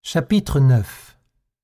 Chapitre 9.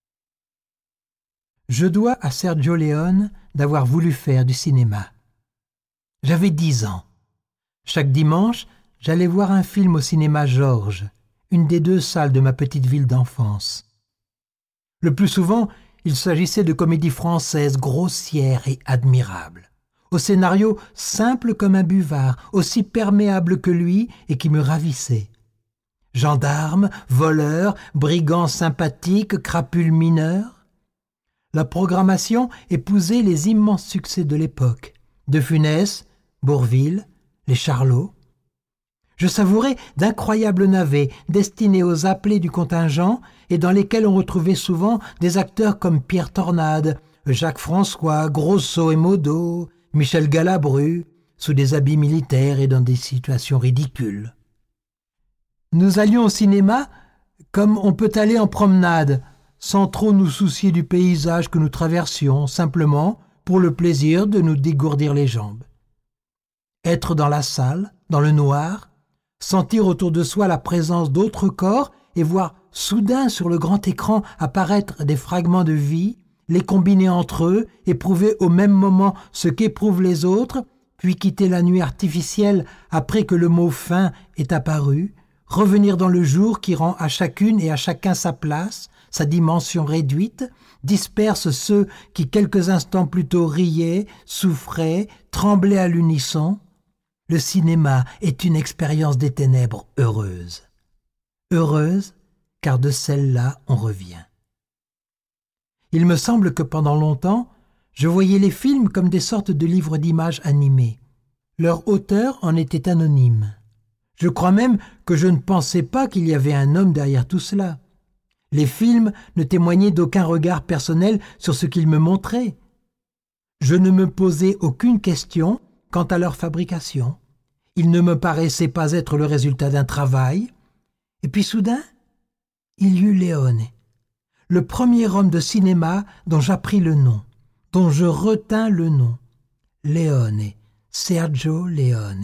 Je dois à Sergio Leone d'avoir voulu faire du cinéma. J'avais 10 ans. Chaque dimanche, j'allais voir un film au cinéma Georges, une des 2 salles de ma petite ville d'enfance. Le plus souvent, il s'agissait de comédies françaises grossières et admirables, au scénario simple comme un buvard, aussi perméable que lui et qui me ravissait. Gendarmes, voleurs, brigands sympathiques, crapules mineurs. La programmation épousait les immenses succès de l'époque. De Funès, Bourvil, les Charlots. Je savourais d'incroyables navets destinés aux appelés du contingent et dans lesquels on retrouvait souvent des acteurs comme Pierre Tornade, Jacques François, Grosso et Modo, Michel Galabru, sous des habits militaires et dans des situations ridicules. Nous allions au cinéma comme on peut aller en promenade, sans trop nous soucier du paysage que nous traversions, simplement pour le plaisir de nous dégourdir les jambes. Être dans la salle, dans le noir, sentir autour de soi la présence d'autres corps et voir soudain sur le grand écran apparaître des fragments de vie, les combiner entre eux, éprouver au même moment ce qu'éprouvent les autres, puis quitter la nuit artificielle après que le mot « fin » est apparu, revenir dans le jour qui rend à chacune et à chacun sa place, sa dimension réduite, disperse ceux qui quelques instants plus tôt riaient, souffraient, tremblaient à l'unisson. Le cinéma est une expérience des ténèbres heureuse. Heureuse, car de celle-là on revient. Il me semble que pendant longtemps, je voyais les films comme des sortes de livres d'images animés. Leur auteur en était anonyme. Je crois même que je ne pensais pas qu'il y avait un homme derrière tout cela. Les films ne témoignaient d'aucun regard personnel sur ce qu'ils me montraient. Je ne me posais aucune question quant à leur fabrication. Ils ne me paraissaient pas être le résultat d'un travail. Et puis soudain, il y eut Leone, le premier homme de cinéma dont j'appris le nom, dont je retins le nom. Leone, Sergio Leone.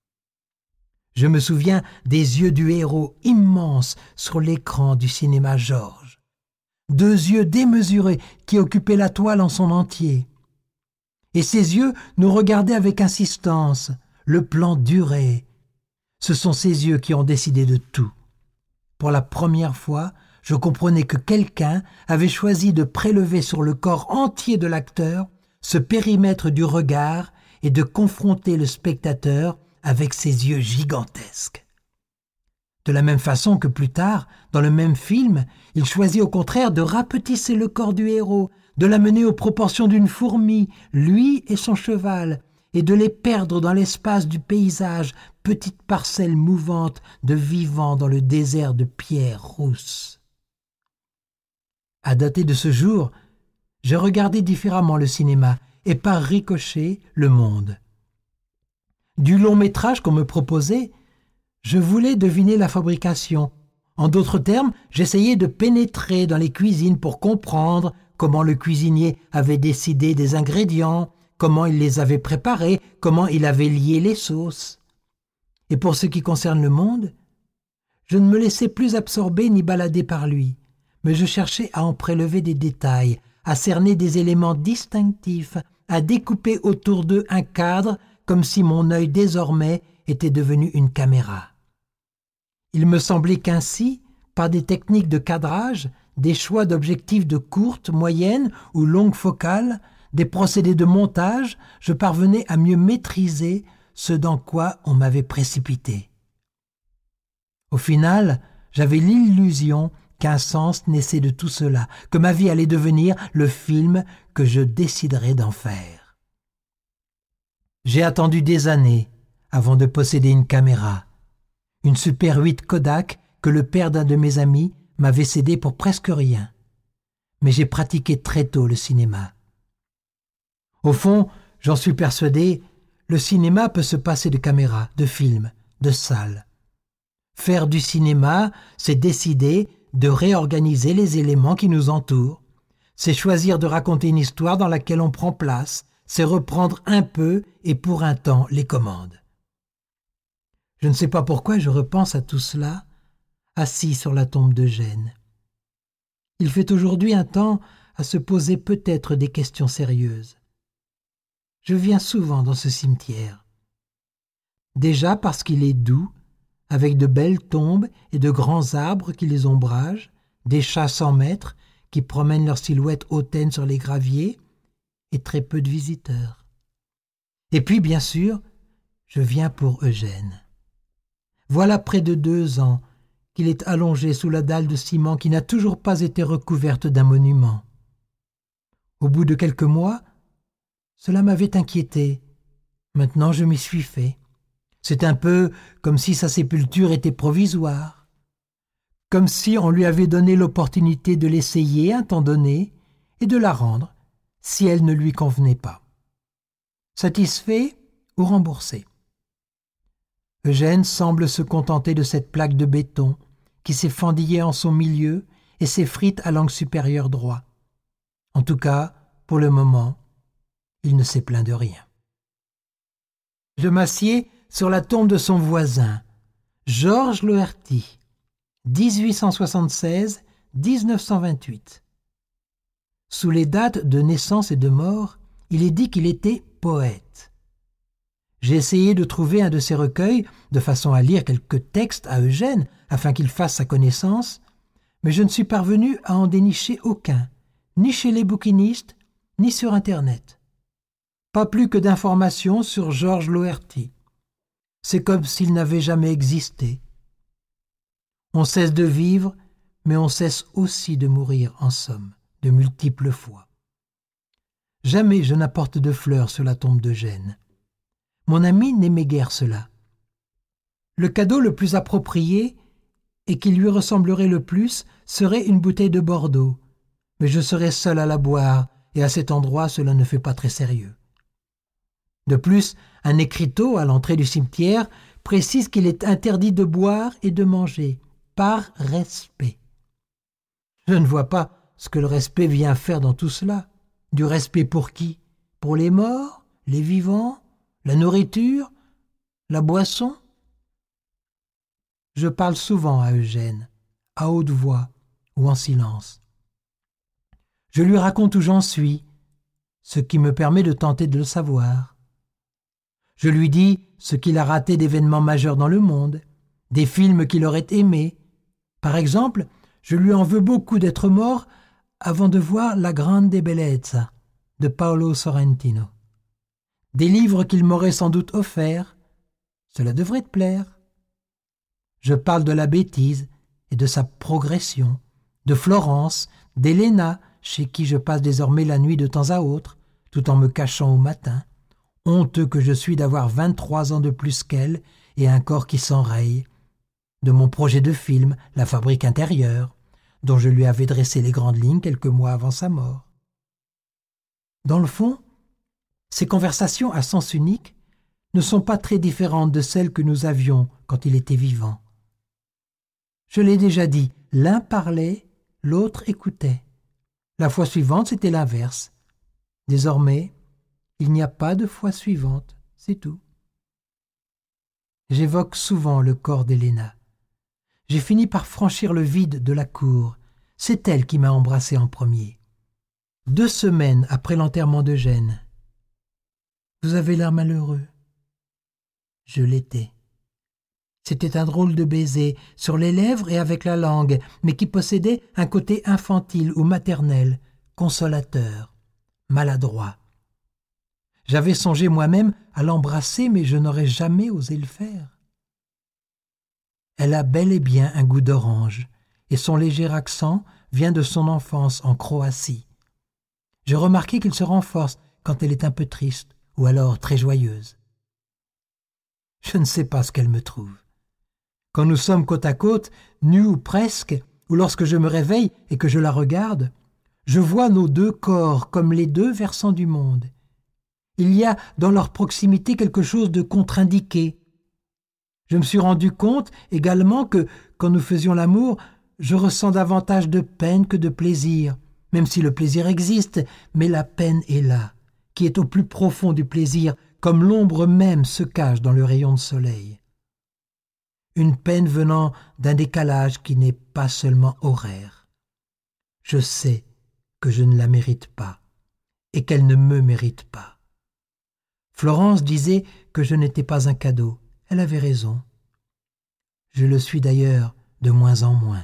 Je me souviens des yeux du héros immenses sur l'écran du cinéma Georges. 2 yeux démesurés qui occupaient la toile en son entier. Et ces yeux nous regardaient avec insistance. Le plan durait. Ce sont ces yeux qui ont décidé de tout. Pour la première fois, je comprenais que quelqu'un avait choisi de prélever sur le corps entier de l'acteur ce périmètre du regard et de confronter le spectateur avec ses yeux gigantesques. De la même façon que plus tard, dans le même film, il choisit au contraire de rapetisser le corps du héros, de l'amener aux proportions d'une fourmi, lui et son cheval, et de les perdre dans l'espace du paysage, petite parcelle mouvante de vivant dans le désert de pierres rousses. À dater de ce jour, j'ai regardé différemment le cinéma et par ricochet le monde. Du long-métrage qu'on me proposait, je voulais deviner la fabrication. En d'autres termes, j'essayais de pénétrer dans les cuisines pour comprendre comment le cuisinier avait décidé des ingrédients, comment il les avait préparés, comment il avait lié les sauces. Et pour ce qui concerne le monde, je ne me laissais plus absorber ni balader par lui, mais je cherchais à en prélever des détails, à cerner des éléments distinctifs, à découper autour d'eux un cadre comme si mon œil désormais était devenu une caméra. Il me semblait qu'ainsi, par des techniques de cadrage, des choix d'objectifs de courte, moyenne ou longue focale, des procédés de montage, je parvenais à mieux maîtriser ce dans quoi on m'avait précipité. Au final, j'avais l'illusion qu'un sens naissait de tout cela, que ma vie allait devenir le film que je déciderais d'en faire. J'ai attendu des années avant de posséder une caméra, une Super 8 Kodak que le père d'un de mes amis m'avait cédée pour presque rien. Mais j'ai pratiqué très tôt le cinéma. Au fond, j'en suis persuadé, le cinéma peut se passer de caméra, de film, de salle. Faire du cinéma, c'est décider de réorganiser les éléments qui nous entourent. C'est choisir de raconter une histoire dans laquelle on prend place. C'est reprendre un peu et pour un temps les commandes. Je ne sais pas pourquoi je repense à tout cela, assis sur la tombe d'Eugène. Il fait aujourd'hui un temps à se poser peut-être des questions sérieuses. Je viens souvent dans ce cimetière. Déjà parce qu'il est doux, avec de belles tombes et de grands arbres qui les ombragent, des chats sans maître qui promènent leur silhouette hautaine sur les graviers, et très peu de visiteurs. Et puis, bien sûr, je viens pour Eugène. Voilà près de 2 ans qu'il est allongé sous la dalle de ciment qui n'a toujours pas été recouverte d'un monument. Au bout de quelques mois, cela m'avait inquiété. Maintenant, je m'y suis fait. C'est un peu comme si sa sépulture était provisoire, comme si on lui avait donné l'opportunité de l'essayer un temps donné et de la rendre si elle ne lui convenait pas. Satisfait ou remboursé. Eugène semble se contenter de cette plaque de béton qui s'est fendillée en son milieu et s'effrite à l'angle supérieur droit. En tout cas, pour le moment, il ne s'est plaint de rien. Je m'assieds sur la tombe de son voisin, Georges Loerty, 1876-1928. Sous les dates de naissance et de mort, il est dit qu'il était poète. J'ai essayé de trouver un de ses recueils, de façon à lire quelques textes à Eugène, afin qu'il fasse sa connaissance, mais je ne suis parvenu à en dénicher aucun, ni chez les bouquinistes, ni sur Internet. Pas plus que d'informations sur Georges Loerty. C'est comme s'il n'avait jamais existé. On cesse de vivre, mais on cesse aussi de mourir, en somme, de multiples fois. Jamais je n'apporte de fleurs sur la tombe d'Eugène. Mon ami n'aimait guère cela. Le cadeau le plus approprié et qui lui ressemblerait le plus serait une bouteille de Bordeaux, mais je serais seul à la boire, et à cet endroit cela ne fait pas très sérieux. De plus, un écriteau à l'entrée du cimetière précise qu'il est interdit de boire et de manger, par respect. Je ne vois pas ce que le respect vient faire dans tout cela. Du respect pour qui? Pour les morts, les vivants, la nourriture, la boisson? Je parle souvent à Eugène, à haute voix ou en silence. Je lui raconte où j'en suis, ce qui me permet de tenter de le savoir. Je lui dis ce qu'il a raté d'événements majeurs dans le monde, des films qu'il aurait aimés. Par exemple, je lui en veux beaucoup d'être mort avant de voir La Grande Bellezza de Paolo Sorrentino. Des livres qu'il m'aurait sans doute offerts. Cela devrait te plaire. Je parle de la bêtise et de sa progression, de Florence, d'Héléna, chez qui je passe désormais la nuit de temps à autre, tout en me cachant au matin, honteux que je suis d'avoir 23 ans de plus qu'elle et un corps qui s'enraye, de mon projet de film, La Fabrique intérieure, dont je lui avais dressé les grandes lignes quelques mois avant sa mort. Dans le fond, ces conversations à sens unique ne sont pas très différentes de celles que nous avions quand il était vivant. Je l'ai déjà dit, l'un parlait, l'autre écoutait. La fois suivante, c'était l'inverse. Désormais, il n'y a pas de fois suivante, c'est tout. J'évoque souvent le corps d'Héléna. J'ai fini par franchir le vide de la cour. C'est elle qui m'a embrassé en premier. 2 semaines après l'enterrement d'Eugène. Vous avez l'air malheureux. Je l'étais. C'était un drôle de baiser, sur les lèvres et avec la langue, mais qui possédait un côté infantile ou maternel, consolateur, maladroit. J'avais songé moi-même à l'embrasser, mais je n'aurais jamais osé le faire. Elle a bel et bien un goût d'orange, et son léger accent vient de son enfance en Croatie. J'ai remarqué qu'il se renforce quand elle est un peu triste, ou alors très joyeuse. Je ne sais pas ce qu'elle me trouve. Quand nous sommes côte à côte, nus ou presque, ou lorsque je me réveille et que je la regarde, je vois nos 2 corps comme les 2 versants du monde. Il y a dans leur proximité quelque chose de contre-indiqué. Je me suis rendu compte également que, quand nous faisions l'amour, je ressens davantage de peine que de plaisir, même si le plaisir existe, mais la peine est là, qui est au plus profond du plaisir, comme l'ombre même se cache dans le rayon de soleil. Une peine venant d'un décalage qui n'est pas seulement horaire. Je sais que je ne la mérite pas et qu'elle ne me mérite pas. Florence disait que je n'étais pas un cadeau. Elle avait raison. Je le suis d'ailleurs de moins en moins.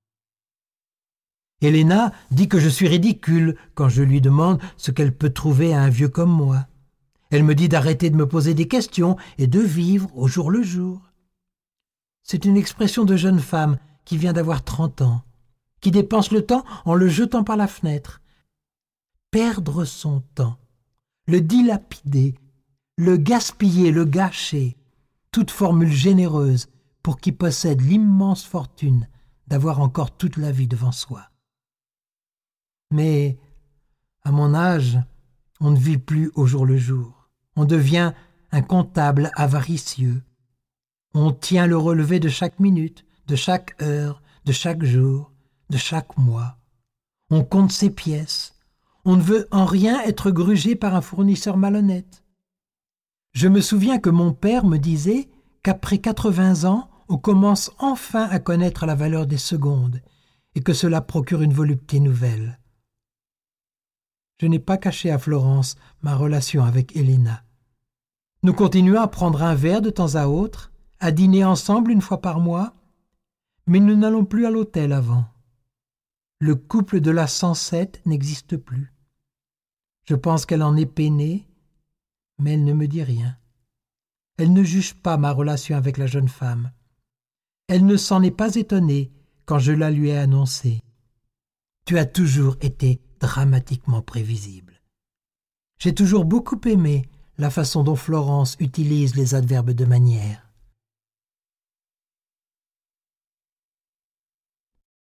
Helena dit que je suis ridicule quand je lui demande ce qu'elle peut trouver à un vieux comme moi. Elle me dit d'arrêter de me poser des questions et de vivre au jour le jour. C'est une expression de jeune femme qui vient d'avoir 30 ans, qui dépense le temps en le jetant par la fenêtre. Perdre son temps, le dilapider, le gaspiller, le gâcher, toute formule généreuse pour qui possède l'immense fortune d'avoir encore toute la vie devant soi. Mais, à mon âge, on ne vit plus au jour le jour. On devient un comptable avaricieux. On tient le relevé de chaque minute, de chaque heure, de chaque jour, de chaque mois. On compte ses pièces. On ne veut en rien être grugé par un fournisseur malhonnête. Je me souviens que mon père me disait qu'après 80 ans, on commence enfin à connaître la valeur des secondes et que cela procure une volupté nouvelle. Je n'ai pas caché à Florence ma relation avec Helena. Nous continuons à prendre un verre de temps à autre, à dîner ensemble une fois par mois, mais nous n'allons plus à l'hôtel avant. Le couple de la 107 n'existe plus. Je pense qu'elle en est peinée, mais elle ne me dit rien. Elle ne juge pas ma relation avec la jeune femme. Elle ne s'en est pas étonnée quand je la lui ai annoncée. Tu as toujours été dramatiquement prévisible. J'ai toujours beaucoup aimé la façon dont Florence utilise les adverbes de manière.